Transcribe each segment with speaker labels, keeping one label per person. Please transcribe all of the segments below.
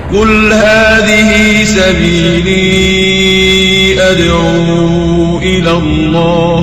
Speaker 1: قل هذه سبيلي أدعو إلى الله.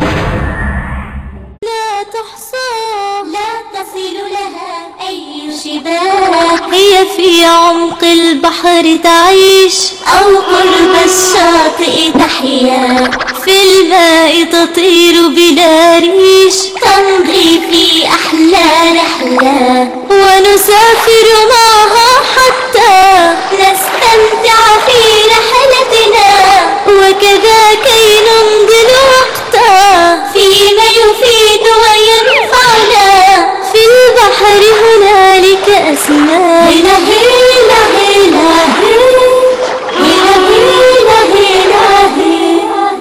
Speaker 2: لا تحصى لا تصل لها أي شباك، هي في عمق البحر تعيش أو قرب الشاطئ تحيا، في الماء تطير بلا ريش، تمضي في أحلى رحلة، ونسافر معها حتى نستمتع في رحلتنا، وكذا كي نمضي الوقت فيما يفيد وينفعنا، في البحر هنالك أسماك. هنا هنا هنا هنا هنا هنا هنا.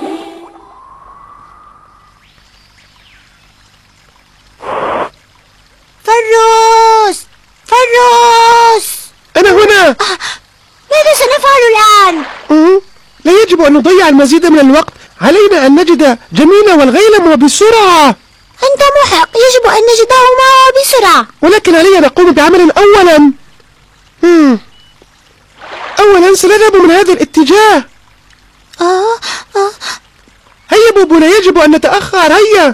Speaker 3: فروس فروس،
Speaker 4: أنا هنا.
Speaker 3: ماذا سنفعل الآن؟
Speaker 4: لا يجب أن نضيع المزيد من الوقت، علينا أن نجد جميلة والغيلم وبسرعة.
Speaker 3: أنت محق، يجب أن نجدهما بسرعة،
Speaker 4: ولكن علينا نقوم بعمل أولا. أولا سنذهب من هذا الاتجاه. هيا بوبو، لا يجب أن نتأخر. هيا.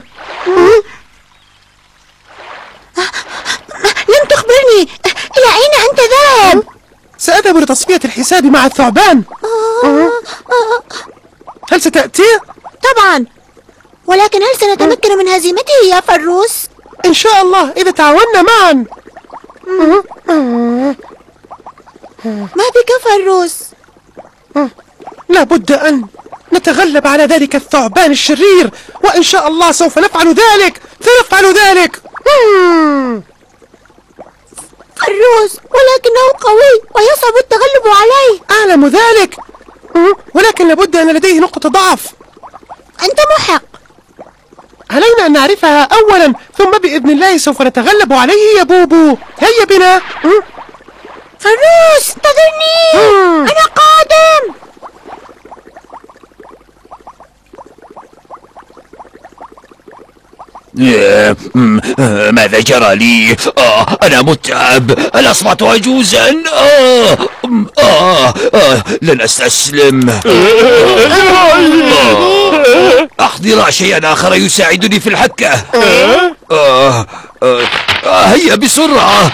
Speaker 3: لم تخبرني، إلى أين أنت ذاهب؟
Speaker 4: سأذهب لتصفية الحساب مع الثعبان. هل ستأتي؟
Speaker 3: طبعا، ولكن هل سنتمكن من هزيمته يا فروس؟
Speaker 4: إن شاء الله إذا تعاوننا معا.
Speaker 3: ما بك فروس؟
Speaker 4: لابد أن نتغلب على ذلك الثعبان الشرير، وإن شاء الله سوف نفعل ذلك. سنفعل ذلك.
Speaker 3: فروس، ولكنه قوي ويصعب التغلب عليه.
Speaker 4: أعلم ذلك، ولكن لابد أن لديه نقطة ضعف.
Speaker 3: أنت محق.
Speaker 4: علينا أن نعرفها أولا، ثم بإذن الله سوف نتغلب عليه يا بوبو. هيا بنا.
Speaker 3: فروس انتظرني، أنا قادم.
Speaker 5: ماذا جرى لي؟ أنا متعب، هل أصبحت عجوزا؟ لن أستسلم. أحضر شيئا آخر يساعدني في الحكة. هيا بسرعة.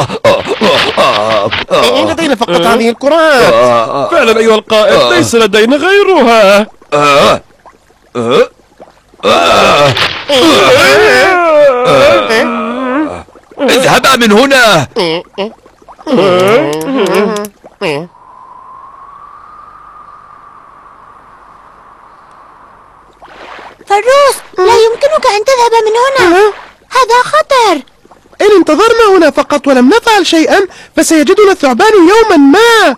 Speaker 4: لدينا فقط هذه الكرات.
Speaker 6: فعلا أيها القائد، ليس لدينا غيرها.
Speaker 5: اذهبا من هنا.
Speaker 3: فروس، لا يمكنك أن تذهب من هنا، هذا خطر.
Speaker 4: إن انتظرنا هنا فقط ولم نفعل شيئا فسيجدنا الثعبان يوما ما.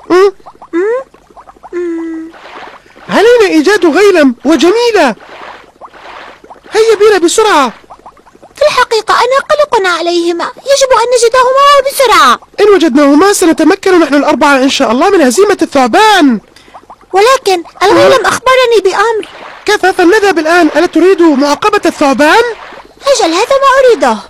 Speaker 4: علينا إيجاد غيلم وجميلة. هيا بنا بسرعة.
Speaker 3: في الحقيقة أنا قلق عليهما، يجب أن نجدهما بسرعة.
Speaker 4: إن وجدناهما سنتمكن نحن الأربعة إن شاء الله من هزيمة الثعبان.
Speaker 3: ولكن الغيلم أخبرني بأمر.
Speaker 4: كيف؟ فلنذهب الآن. ألا تريد معاقبة الثعبان؟
Speaker 3: أجل، هذا ما أريده.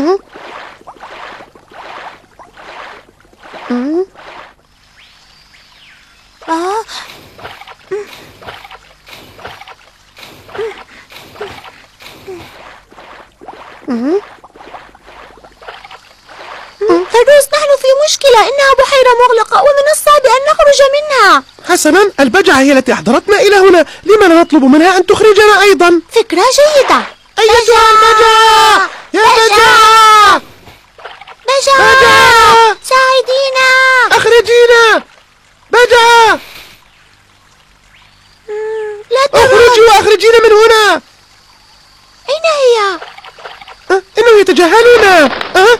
Speaker 3: فردوس، نحن في مشكلة، إنها بحيرة مغلقة ومن الصعب أن نخرج منها.
Speaker 4: حسنا، البجعة هي التي أحضرتنا إلى هنا، لما لا نطلب منها أن تخرجنا أيضا؟
Speaker 3: فكرة جيدة.
Speaker 4: أيتها البجعة! يا بجعة!
Speaker 3: بجعة! ساعدينا!
Speaker 4: أخرجينا! بجعة!
Speaker 3: لا
Speaker 4: اخرجي وأخرجينا من هنا!
Speaker 3: أين هي؟
Speaker 4: إنه يتجاهلنا.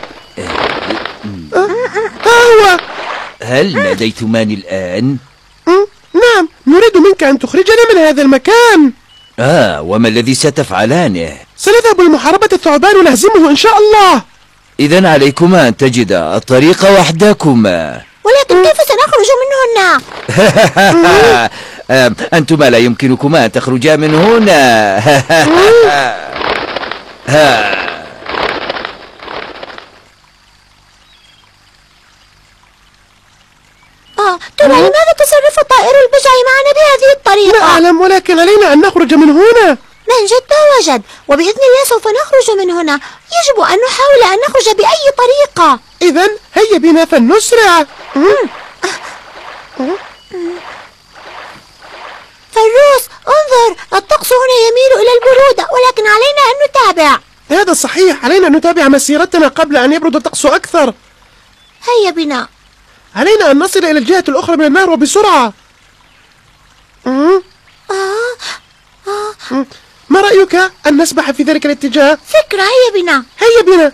Speaker 4: ها هو.
Speaker 5: هل ناديتماني الآن؟
Speaker 4: نعم، نريد منك أن تخرجنا من هذا المكان.
Speaker 5: وما الذي ستفعلانه؟
Speaker 4: سنذهب لمحاربة الثعبان ونهزمه إن شاء الله.
Speaker 5: إذن عليكما أن تجدا الطريق وحدكما.
Speaker 3: ولكن كيف سنخرج من هنا؟
Speaker 5: أنتما لا يمكنكما أن تخرجا من هنا.
Speaker 3: ترى لماذا تصرف الطائر البجعي معنا بهذه الطريقة؟
Speaker 4: لا أعلم، ولكن علينا أن نخرج من هنا.
Speaker 3: من جد وجد، وبإذن الله سوف نخرج من هنا. يجب أن نحاول أن نخرج بأي طريقة.
Speaker 4: إذن هيا بنا فلنسرع.
Speaker 3: فروس، انظر، الطقس هنا يميل إلى البرودة، ولكن علينا أن نتابع.
Speaker 4: هذا صحيح، علينا أن نتابع مسيرتنا قبل أن يبرد الطقس أكثر.
Speaker 3: هيا بنا.
Speaker 4: علينا أن نصل إلى الجهة الأخرى من النهر وبسرعة. ما رأيك أن نسبح في ذلك الاتجاه؟
Speaker 3: فكرة، هيا بنا.
Speaker 4: هيا بنا.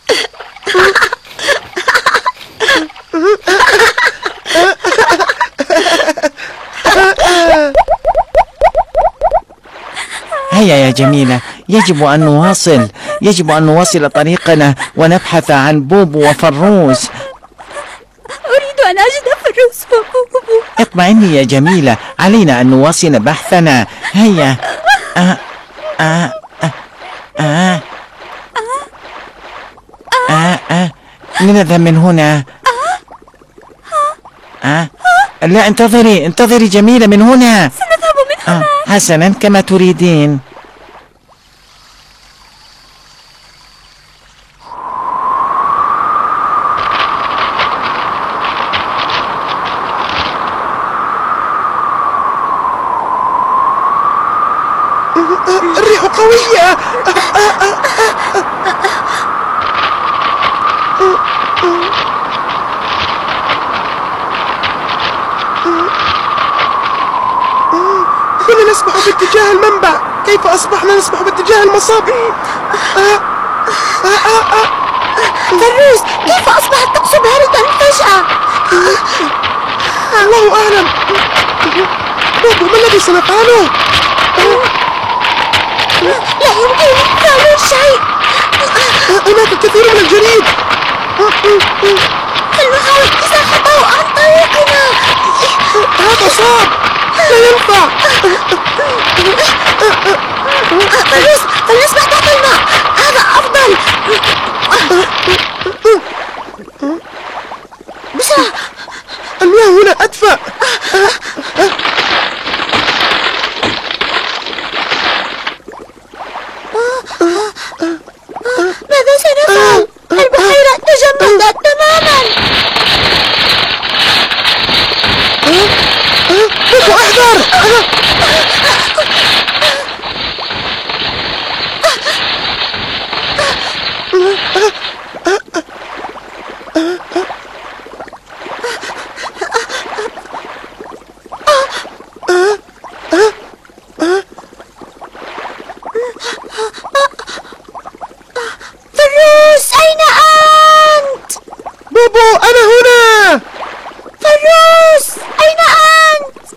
Speaker 5: هيا يا جميلة، يجب أن نواصل طريقنا ونبحث عن بوبو وفروس.
Speaker 3: أريد أن أجد فروس وبوبو.
Speaker 5: اطمئني يا جميلة، علينا أن نواصل بحثنا. هيا. لنذهب من هنا. لا، انتظري جميلة، من هنا.
Speaker 3: سنذهب من هنا.
Speaker 5: حسنا، كما تريدين.
Speaker 4: الريح قوية. كنا نسبح باتجاه المنبع، كيف أصبحنا نسبح باتجاه المصب؟
Speaker 3: فروس، كيف أصبح الطقس باردا فجأة؟
Speaker 4: الله أعلم. بوبو، ما الذي سنفعله؟
Speaker 3: لا يمكن فعل شيء.
Speaker 4: هناك الكثير من الجليد.
Speaker 3: فلنحاول إزاحته عن طريقنا.
Speaker 4: هذا صعب، لا ينفع.
Speaker 3: فروس، فلنسبح تحت الماء، هذا أفضل. بسرعة.
Speaker 4: المياه هنا أدفأ.
Speaker 3: ماذا سنفعل؟ البحيرة تجمدت تماما.
Speaker 4: بوبو، احذر.
Speaker 3: فروس، أين أنت؟
Speaker 4: بوبو، أنا هنا.
Speaker 3: فروس، أين أنت؟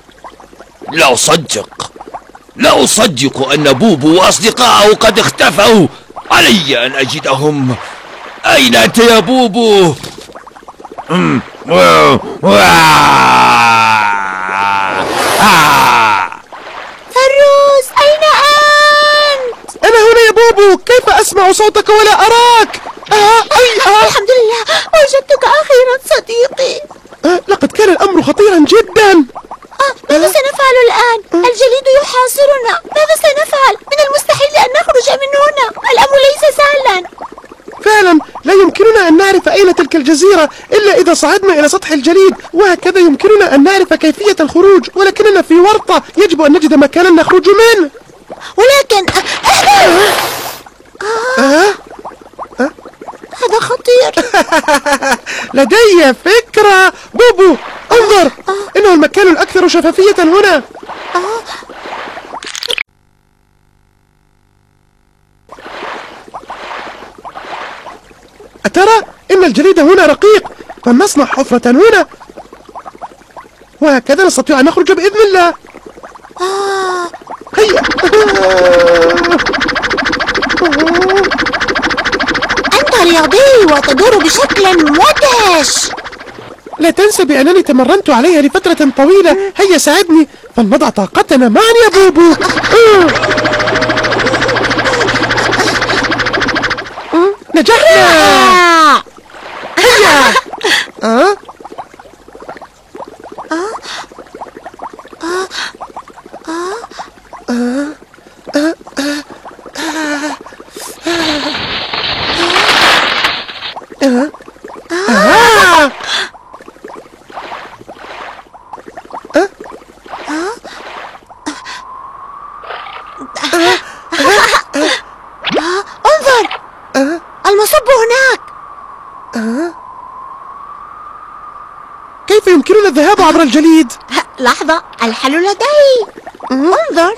Speaker 1: لا أصدق أن بوبو وأصدقائه قد اختفوا. علي أن أجدهم. أين أنت يا بوبو؟
Speaker 3: فروس، أين أنت؟
Speaker 4: أنا هنا يا بوبو، كيف أسمع صوتك ولا أراك؟
Speaker 3: الحمد لله، وجدتك أخيرا صديقي.
Speaker 4: لقد كان الأمر خطيرا جدا.
Speaker 3: ماذا سنفعل الآن؟ الجليد يحاصرنا، ماذا سنفعل؟ من المستحيل أن نخرج من هنا، الأمر ليس سهلا.
Speaker 4: فعلا، لا يمكننا أن نعرف أين تلك الجزيرة إلا إذا صعدنا إلى سطح الجليد، وهكذا يمكننا أن نعرف كيفية الخروج، ولكننا في ورطة، يجب أن نجد مكانا نخرج منه.
Speaker 3: ولكن هذا خطير.
Speaker 4: لدي فكرة. بوبو، انظر، إنه المكان الأكثر شفافية هنا. أترى إن الجليد هنا رقيق، فلنصنع حفرة هنا، وهكذا نستطيع أن نخرج بإذن الله. هيا.
Speaker 3: أنت رياضي وتدور بشكل مدهش.
Speaker 4: لا تنسى بأنني تمرنت عليها لفترة طويلة. هيا ساعدني، فلنضع طاقتنا معا يا بوبو. نجحنا. هيا. يمكننا الذهاب عبر الجليد؟
Speaker 3: لحظة، الحل لدي. انظر.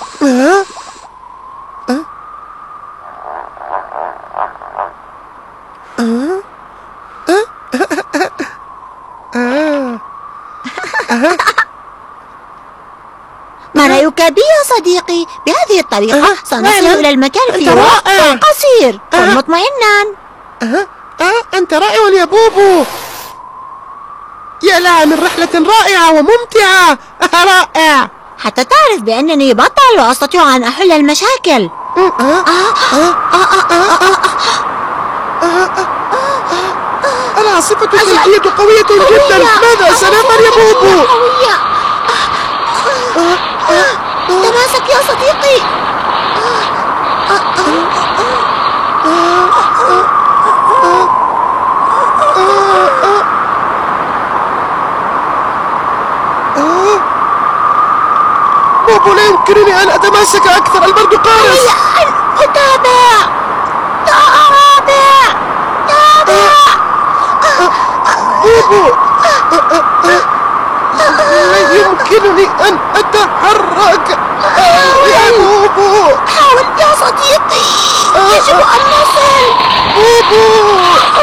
Speaker 3: ما رأيك بي يا صديقي؟ بهذه الطريقة سنصل إلى المكان في وقت قصير. كن مطمئنا.
Speaker 4: أنت رائع يا بوبو. يا لها من رحلة رائعة وممتعة. رائع.
Speaker 3: حتى تعرف بأنني بطل وأستطيع أن أحل المشاكل.
Speaker 4: العاصفة الثلجية قوية جدا. ماذا سنفعل يا بوبو؟
Speaker 3: تماسك يا صديقي.
Speaker 4: بوبو، لا يمكنني أن أتماسك أكثر. البرد قارس.
Speaker 3: تابع.
Speaker 4: بوبو، لا يمكنني أن أتحرك. يا بوبو،
Speaker 3: حاول يا صديقي. يجب أن نصل.
Speaker 4: بوبو.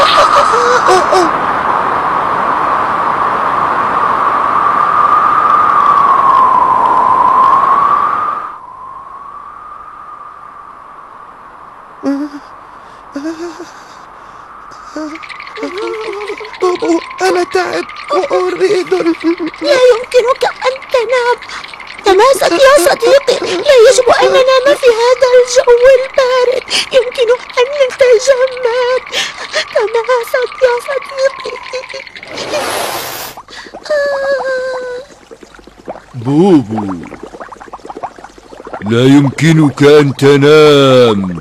Speaker 4: بوبو، أنا تعب وأريد.
Speaker 3: لا يمكنك أن تنام. تماسك يا صديقي. لا يجب أن ننام في هذا الجو البارد. يمكن أن نتجمد. تماسك يا صديقي.
Speaker 1: بوبو، لا يمكنك أن تنام.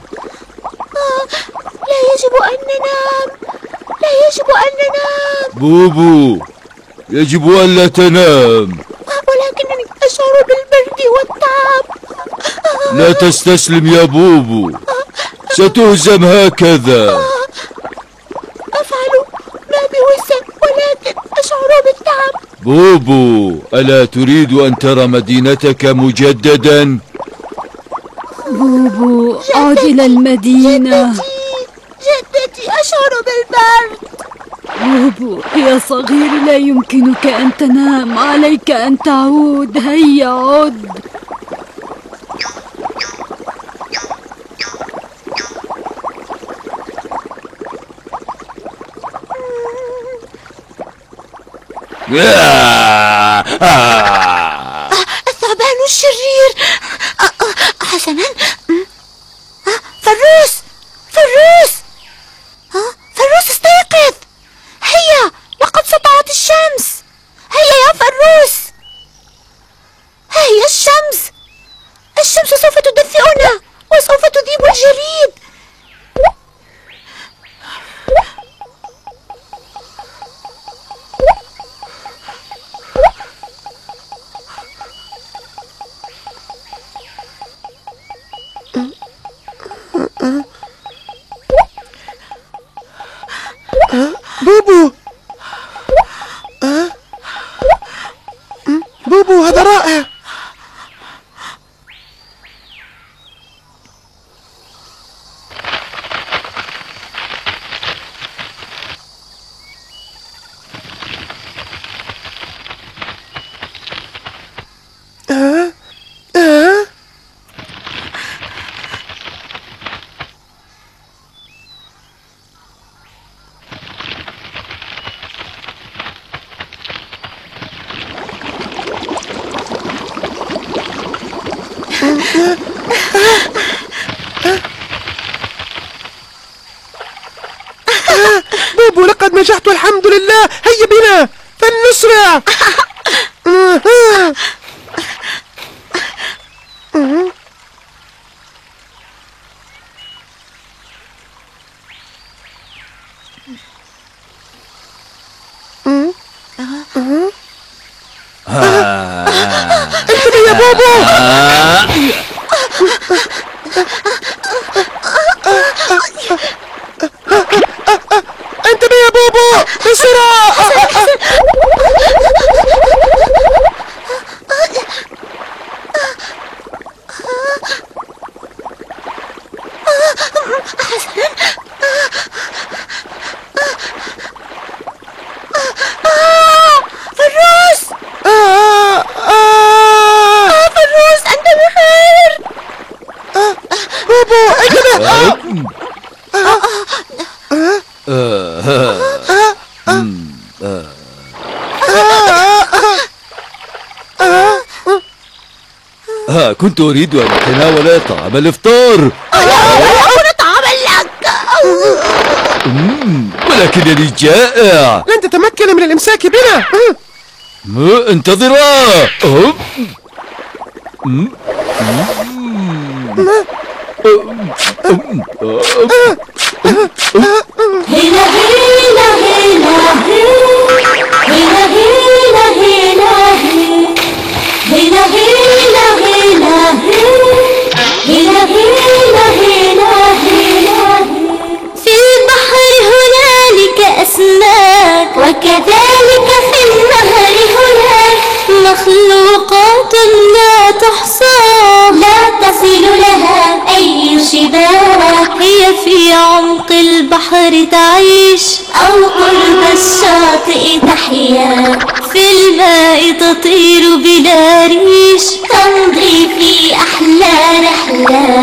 Speaker 3: لا يجب أن ننام. لا يجب أن ننام.
Speaker 1: بوبو، يجب أن لا تنام.
Speaker 3: ولكنني أشعر بالبرد والتعب.
Speaker 1: لا تستسلم يا بوبو، ستهزم هكذا.
Speaker 3: أفعل ما بوسع ولكن أشعر بالتعب.
Speaker 1: بوبو، ألا تريد أن ترى مدينتك مجددا؟
Speaker 7: بوبو، عد إلى المدينة.
Speaker 3: جدتي أشعر بالبرد.
Speaker 7: بوبو يا صغير، لا يمكنك أن تنام. عليك أن تعود. هيا عد.
Speaker 3: الثعبان الشرير. حسنا. فروس. فروس استيقظ. هيا، لقد سطعت الشمس. هيا يا فروس. هي الشمس. الشمس سوف تدفئنا وسوف تذيب الجليد.
Speaker 4: بوبو. بوبو، هذا رائع. بوبو، لقد نجحت والحمد لله. هيا بنا فلنسرع. انتبه يا بوبو. انتبه يا بوبو، بسرعة.
Speaker 5: كنت أريد أن أتناول طعام الإفطار.
Speaker 3: لا أكون طعاما لك.
Speaker 5: ولكنني جائع.
Speaker 4: لن تتمكن من الإمساك بنا.
Speaker 5: انتظرا.
Speaker 2: هيلا هيلا هيلا هيلا هيلا هيلا هيلا هيلا هيلا هيلا هيلا هيلا في البحر هنالك أسماك وكذلك في النهر هناك مخلوقات لا تحصى لا تصل لها أي شباك هي في عمق البحر تعيش أو قرب الشاطئ تحيا في الماء تطير بلا ريش تمضي في أحلى رحلات